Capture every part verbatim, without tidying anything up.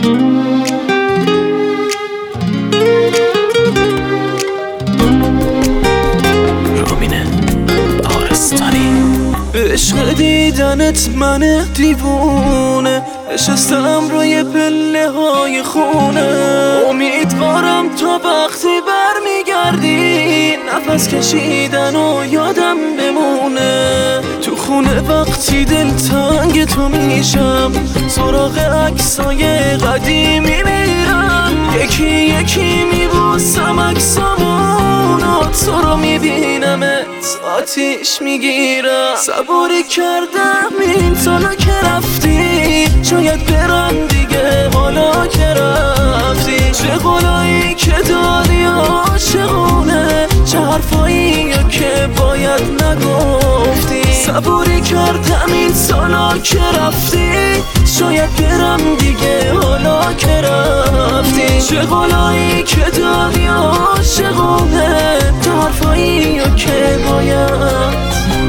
عشق دیدنت من دیوونه، نشستم روی پله های خونه. امیدوارم تا وقتی برمیگردی نفس کشیدن و یادم بمونه. تو خونه وقتی دل تنگ تو میشم سراغ عکسای قدیمی میرم، یکی یکی میبوسم عکسامونو، تو رو میبینمت آتیش میگیرم. صبوری کردم این سالا که رفتی، شاید برم دیگه حالا که رفتی. چه قولایی که دادی عاشقونه، چه حرفایی که باید نگفتی. صبوری کردم این سالا که رفتی، شاید برم دیگه حالا که رفتی. چه قولایی که دادی عاشقونه، چه حرفایی که باید.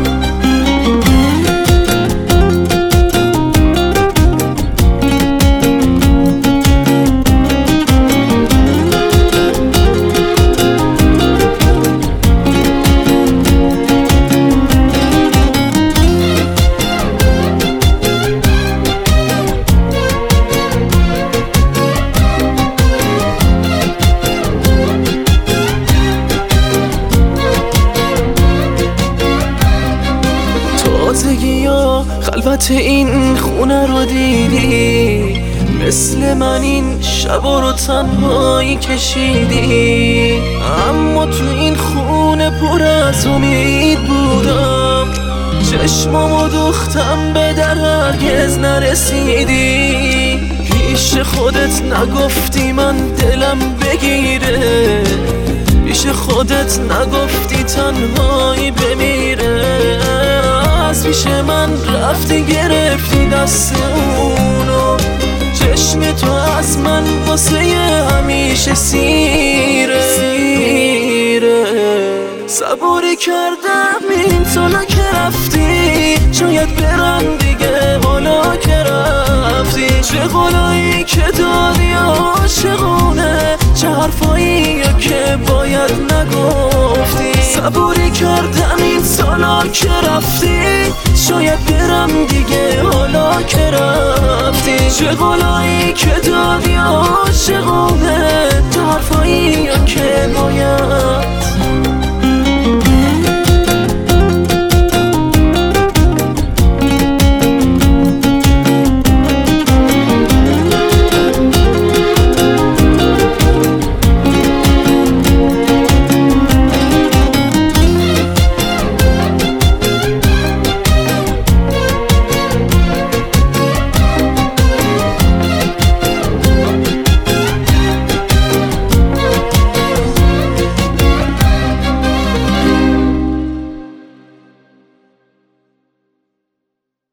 تازگی ها خلوت این خونه رو دیدی، مثل من این شبا رو تنهایی کشیدی. اما تو این خونه پر از امید بودم، چشمامو دوختم به در هرگز نرسیدی. پیش خودت نگفتی من دلم بگیره، پیش خودت نگفتی تنهایی بمیره. از پیش من رفتی گرفتی دست اونو، چشم تو از من واسه همیشه سیره سیره. صبوری کردم این سالا که رفتی، شاید برم دیگه حالا که رفتی. چه قولایی که دادی عاشقونه، چه حرفایی که باید نگفتی. صبوری کردم این سالا که رفتی، شاید برم دیگه حالا که رفتی. چه قولایی که دادی عاشقونه، چه حرفایی که باید